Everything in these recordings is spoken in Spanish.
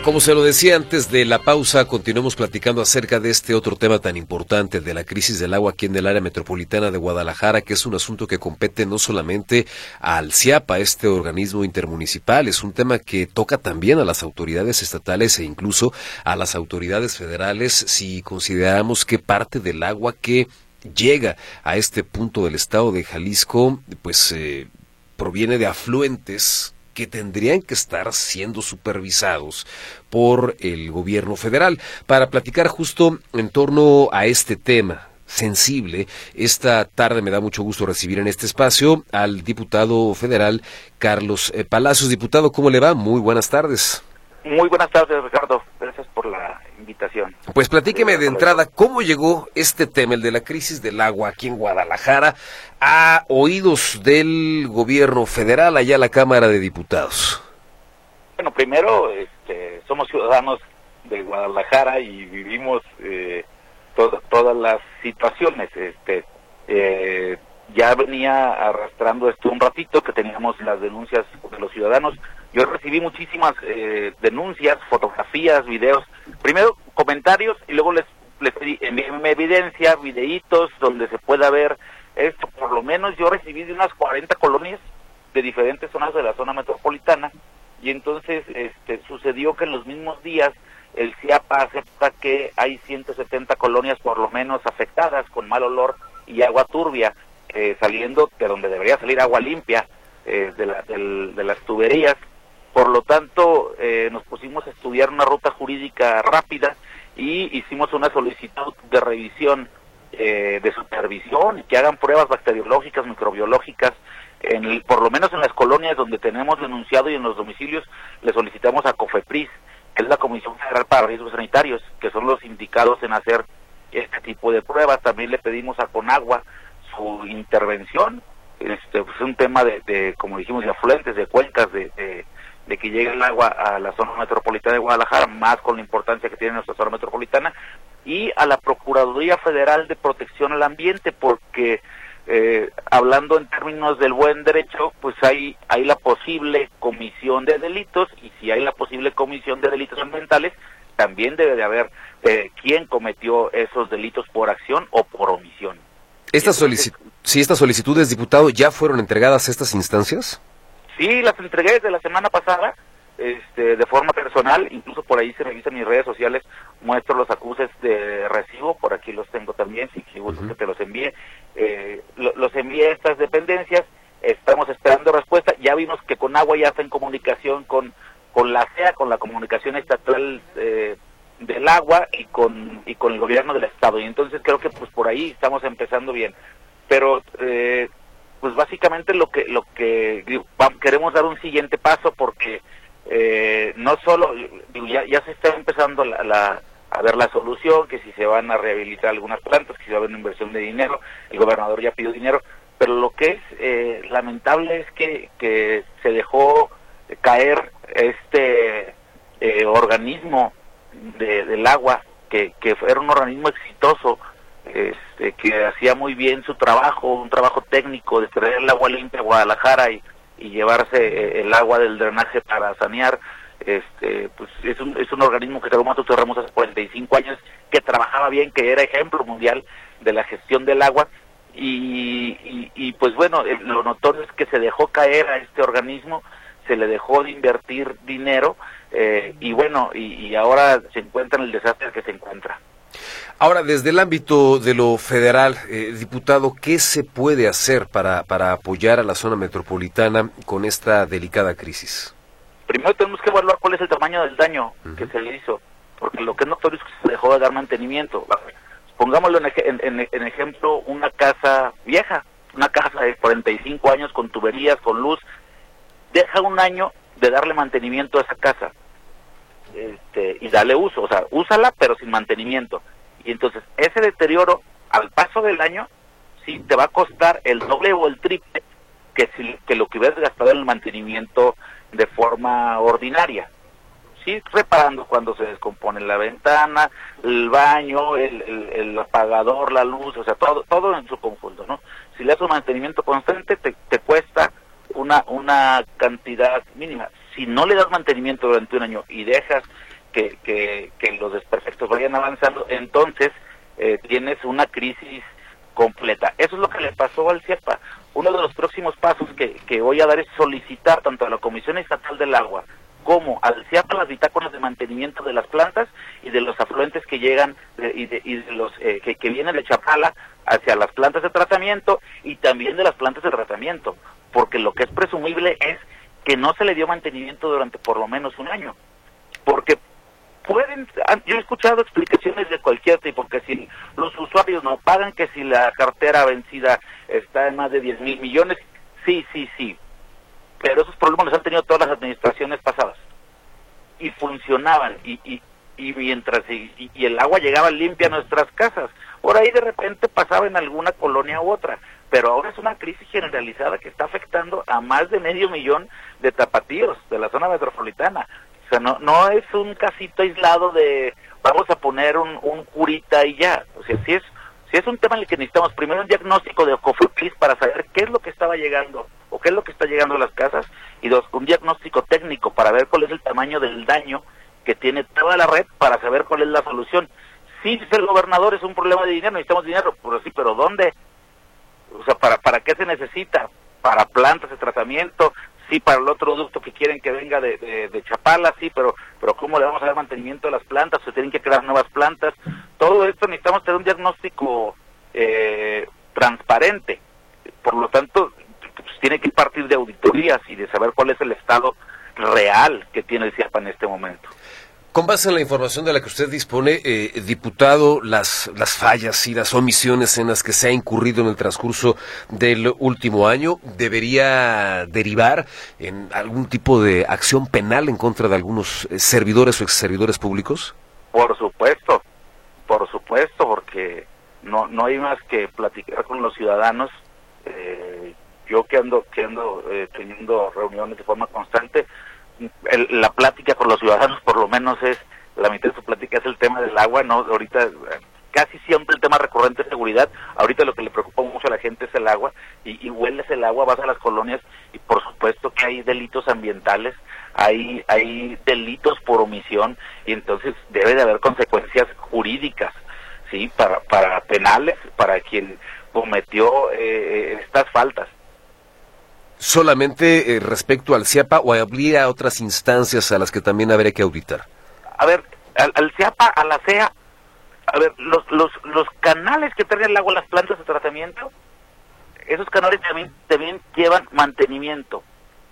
Como se lo decía antes de la pausa, continuamos platicando acerca de este otro tema tan importante de la crisis del agua aquí en el área metropolitana de Guadalajara, que es un asunto que compete no solamente al CIAPA, este organismo intermunicipal, es un tema que toca también a las autoridades estatales e incluso a las autoridades federales, si consideramos que parte del agua que llega a este punto del estado de Jalisco, pues proviene de afluentes que tendrían que estar siendo supervisados por el gobierno federal. Para platicar justo en torno a este tema sensible, esta tarde me da mucho gusto recibir en este espacio al diputado federal Carlos Palacios. Diputado, ¿cómo le va? Muy buenas tardes. Muy buenas tardes, Ricardo. Gracias por la invitación. Pues platíqueme de entrada, ¿cómo llegó este tema, el de la crisis del agua aquí en Guadalajara, a oídos del gobierno federal, allá a la Cámara de Diputados? Bueno, primero, somos ciudadanos de Guadalajara y vivimos todas las situaciones. Ya venía arrastrando esto un ratito, que teníamos las denuncias de los ciudadanos. Yo recibí muchísimas denuncias, fotografías, videos, primero comentarios y luego les pedí evidencia, videitos donde se pueda ver esto. Por lo menos yo recibí de unas 40 colonias de diferentes zonas de la zona metropolitana, y entonces sucedió que en los mismos días el CIAPA acepta que hay 170 colonias por lo menos afectadas con mal olor y agua turbia, saliendo de donde debería salir agua limpia, de las tuberías. Por lo tanto, nos pusimos a estudiar una ruta jurídica rápida y hicimos una solicitud de revisión, de supervisión, y que hagan pruebas bacteriológicas, microbiológicas, por lo menos en las colonias donde tenemos denunciado, y en los domicilios le solicitamos a COFEPRIS, que es la Comisión Federal para Riesgos Sanitarios, que son los indicados en hacer este tipo de pruebas. También le pedimos a CONAGUA su intervención. Pues es un tema de, como dijimos, de afluentes, de cuencas, de que llegue el agua a la zona metropolitana de Guadalajara, más con la importancia que tiene nuestra zona metropolitana, y a la Procuraduría Federal de Protección al Ambiente, porque hablando en términos del buen derecho, pues hay la posible comisión de delitos, y si hay la posible comisión de delitos ambientales, también debe de haber quién cometió esos delitos por acción o por omisión. Estas solicitudes, diputado, ¿ya fueron entregadas a estas instancias? Sí, las entregué desde la semana pasada, de forma personal. Incluso por ahí se revisan mis redes sociales, muestro los acuses de recibo, por aquí los tengo también, si gustas que te los envíe. Los envié a estas dependencias, estamos esperando respuesta. Ya vimos que CONAGUA ya está en comunicación con la CEA, con la Comunicación Estatal del Agua, y con el gobierno del estado, y entonces creo que pues por ahí estamos empezando bien. Pero pues básicamente lo que queremos dar un siguiente paso, porque no solo ya se está empezando a ver la solución, que si se van a rehabilitar algunas plantas, que si va a haber una inversión de dinero, el gobernador ya pidió dinero, pero lo que es lamentable es que se dejó caer este organismo del agua, que era un organismo exitoso, que hacía muy bien su trabajo, un trabajo técnico de traer el agua limpia a Guadalajara y llevarse el agua del drenaje para sanear. Pues es un organismo que Terremotos Terremos hace 45 años, que trabajaba bien, que era ejemplo mundial de la gestión del agua, y pues bueno, lo notorio es que se dejó caer a este organismo, se le dejó de invertir dinero, y bueno, y ahora se encuentra en el desastre que se encuentra. Ahora, desde el ámbito de lo federal, diputado, ¿qué se puede hacer para apoyar a la zona metropolitana con esta delicada crisis? Primero tenemos que evaluar cuál es el tamaño del daño que se le hizo, porque lo que es notorio es que se dejó de dar mantenimiento. Pongámoslo en ejemplo, una casa vieja, una casa de 45 años con tuberías, con luz, deja un año de darle mantenimiento a esa casa, y darle uso, o sea, úsala pero sin mantenimiento, y entonces ese deterioro al paso del año sí te va a costar el doble o el triple que lo que hubieras gastado en el mantenimiento de forma ordinaria. Sí, reparando cuando se descompone la ventana, el baño, el apagador, la luz, o sea, todo en su conjunto, ¿no? Si le haces un mantenimiento constante, te cuesta una cantidad mínima. Si no le das mantenimiento durante un año y dejas que los desperfectos vayan avanzando, entonces tienes una crisis completa. Eso es lo que le pasó al CIEPA. Uno de los próximos pasos que voy a dar es solicitar tanto a la Comisión Estatal del Agua como al CIEPA las bitácoras de mantenimiento de las plantas y de los afluentes que llegan y de los que vienen de Chapala hacia las plantas de tratamiento y también de las plantas de tratamiento, porque lo que es presumible es que no se le dio mantenimiento durante por lo menos un año, porque yo he escuchado explicaciones de cualquier tipo, que si los usuarios no pagan, que si la cartera vencida está en más de 10,000 millones, sí, pero esos problemas los han tenido todas las administraciones pasadas, y funcionaban, y mientras y el agua llegaba limpia a nuestras casas, por ahí de repente pasaba en alguna colonia u otra, pero ahora es una crisis generalizada que está afectando a más de 500,000 de tapatíos de la zona metropolitana. O sea, no es un casito aislado de vamos a poner un curita y ya. O sea, sí es un tema en el que necesitamos primero un diagnóstico de Cofepris para saber qué es lo que estaba llegando o qué es lo que está llegando a las casas, y dos, un diagnóstico técnico para ver cuál es el tamaño del daño que tiene toda la red para saber cuál es la solución. Sí, dice el gobernador, es un problema de dinero, necesitamos dinero, pero sí, pero ¿dónde? O sea, ¿para qué se necesita? Para plantas de tratamiento, sí, para el otro ducto que quieren que venga de Chapala, sí, pero ¿cómo le vamos a dar mantenimiento a las plantas? Se tienen que crear nuevas plantas. Todo esto necesitamos tener un diagnóstico transparente. Por lo tanto, pues, tiene que partir de auditorías y de saber cuál es el estado real que tiene el CIEPA en este momento. Con base en la información de la que usted dispone, diputado, las fallas y las omisiones en las que se ha incurrido en el transcurso del último año, ¿debería derivar en algún tipo de acción penal en contra de algunos servidores o exservidores públicos? Por supuesto, porque no hay más que platicar con los ciudadanos. Yo que ando teniendo reuniones de forma constante, la plática con los ciudadanos por lo menos es, la mitad de su plática es el tema del agua, ¿no? Ahorita casi siempre el tema recurrente es seguridad. Ahorita lo que le preocupa mucho a la gente es el agua, y hueles el agua, vas a las colonias y por supuesto que hay delitos ambientales, hay delitos por omisión, y entonces debe de haber consecuencias jurídicas, sí, para penales, para quien cometió estas faltas. ¿Solamente respecto al CIEPA o habría otras instancias a las que también habría que auditar? A ver, al CIEPA, a la CEA, a ver, los canales que traen el agua a las plantas de tratamiento, esos canales también llevan mantenimiento,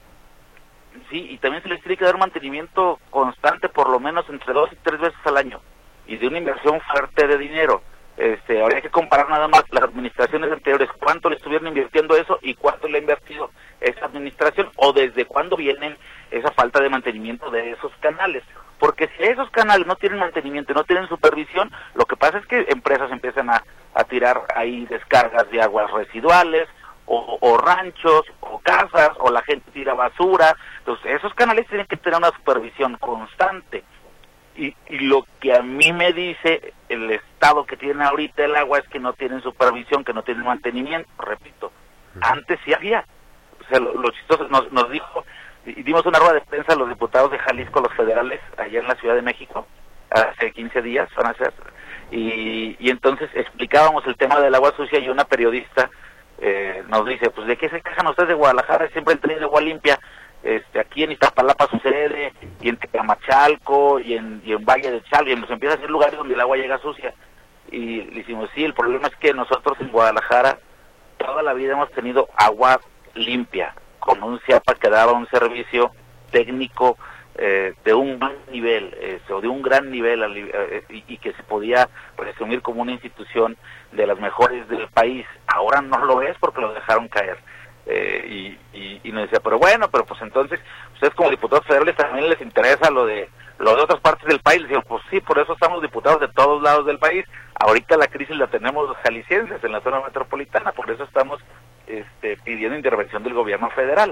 sí, y también se les tiene que dar mantenimiento constante, por lo menos entre 2 y 3 veces al año, y de una inversión fuerte de dinero. Habría que comparar nada más las administraciones anteriores, cuánto le estuvieron invirtiendo eso y cuánto le ha invertido esa administración, o desde cuándo vienen esa falta de mantenimiento de esos canales. Porque si esos canales no tienen mantenimiento, no tienen supervisión, lo que pasa es que empresas empiezan a tirar ahí descargas de aguas residuales, o ranchos, o casas, o la gente tira basura. Entonces esos canales tienen que tener una supervisión constante. Y lo que a mí me dice el estado que tiene ahorita el agua es que no tienen supervisión, que no tienen mantenimiento, repito. Antes sí había. O sea, lo chistoso nos dijo, y dimos una rueda de prensa a los diputados de Jalisco, los federales, allá en la Ciudad de México, hace 15 días, van a ser, y entonces explicábamos el tema del agua sucia, y una periodista nos dice, pues ¿de qué se quejan ustedes de Guadalajara? Siempre han tenido agua limpia. Aquí en Iztapalapa sucede, y en Tecamachalco, y en Valle de Chalco, y nos empieza a ser lugares donde el agua llega sucia. Y le decimos, sí, el problema es que nosotros en Guadalajara toda la vida hemos tenido agua limpia, con un CIEPA que daba un servicio técnico de un buen nivel, o de un gran nivel, y que se podía presumir como una institución de las mejores del país. Ahora no lo es porque lo dejaron caer. Y nos decía, pero pues entonces, ustedes como diputados federales también les interesa lo de otras partes del país. Les digo, pues sí, por eso estamos diputados de todos lados del país. Ahorita la crisis la tenemos los jaliscienses en la zona metropolitana, por eso estamos pidiendo intervención del gobierno federal.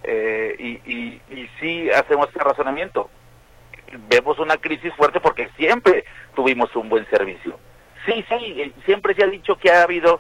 Y sí hacemos ese razonamiento. Vemos una crisis fuerte porque siempre tuvimos un buen servicio. Sí, siempre se ha dicho que ha habido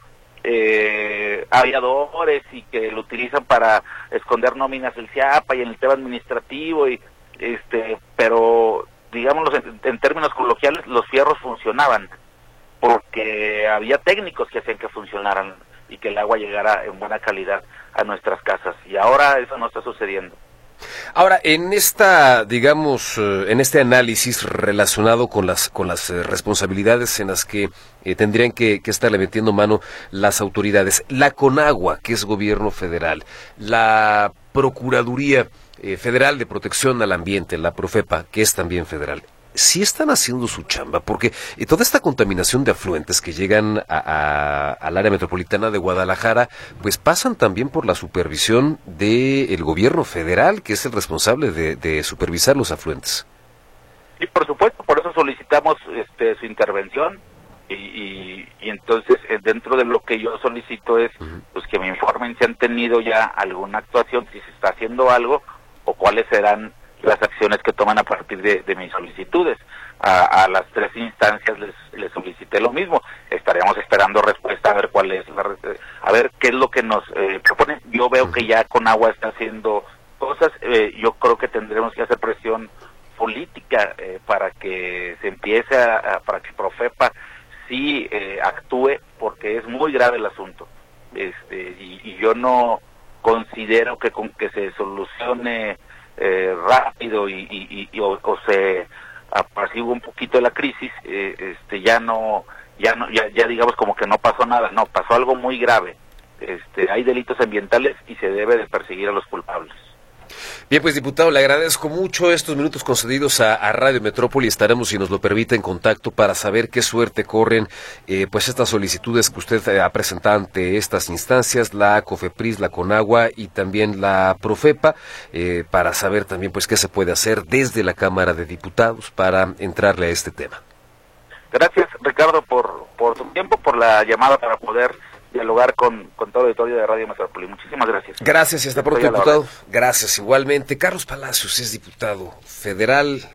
aviadores y que lo utilizan para esconder nóminas del CIEPA y en el tema administrativo, pero digámoslo en términos coloquiales, los fierros funcionaban, porque había técnicos que hacían que funcionaran y que el agua llegara en buena calidad a nuestras casas, y ahora eso no está sucediendo. Ahora, en esta, digamos, en este análisis relacionado con las responsabilidades en las que tendrían que estarle metiendo mano las autoridades, la CONAGUA, que es gobierno federal, la Procuraduría Federal de Protección al Ambiente, la Profepa, que es también federal, sí están haciendo su chamba, porque toda esta contaminación de afluentes que llegan al área metropolitana de Guadalajara, pues pasan también por la supervisión del gobierno federal, que es el responsable de supervisar los afluentes. Sí, por supuesto, por eso solicitamos su intervención, y entonces dentro de lo que yo solicito es pues que me informen si han tenido ya alguna actuación, si se está haciendo algo, o cuáles serán las acciones que toman a partir de mis solicitudes. A las 3 instancias les solicité lo mismo. Estaríamos esperando respuesta a ver cuál es a ver qué es lo que nos proponen. Yo veo que ya CONAGUA está haciendo cosas. Yo creo que tendremos que hacer presión política para que se empiece para que Profepa sí actúe, porque es muy grave el asunto. Y yo no considero que con que se solucione rápido o se apacigua un poquito la crisis, ya digamos como que no pasó nada. No, pasó algo muy grave. Hay delitos ambientales y se debe de perseguir a los culpables. Bien, pues diputado, le agradezco mucho estos minutos concedidos a Radio Metrópoli. Estaremos, si nos lo permite, en contacto para saber qué suerte corren pues estas solicitudes que usted ha presentado ante estas instancias, la COFEPRIS, la CONAGUA y también la Profepa, para saber también pues qué se puede hacer desde la Cámara de Diputados para entrarle a este tema. Gracias, Ricardo, por tu tiempo, por la llamada para poder dialogar con todo el auditorio de Radio Metrópoli. Muchísimas gracias. Gracias y hasta pronto, diputado. Gracias igualmente. Carlos Palacios es diputado federal.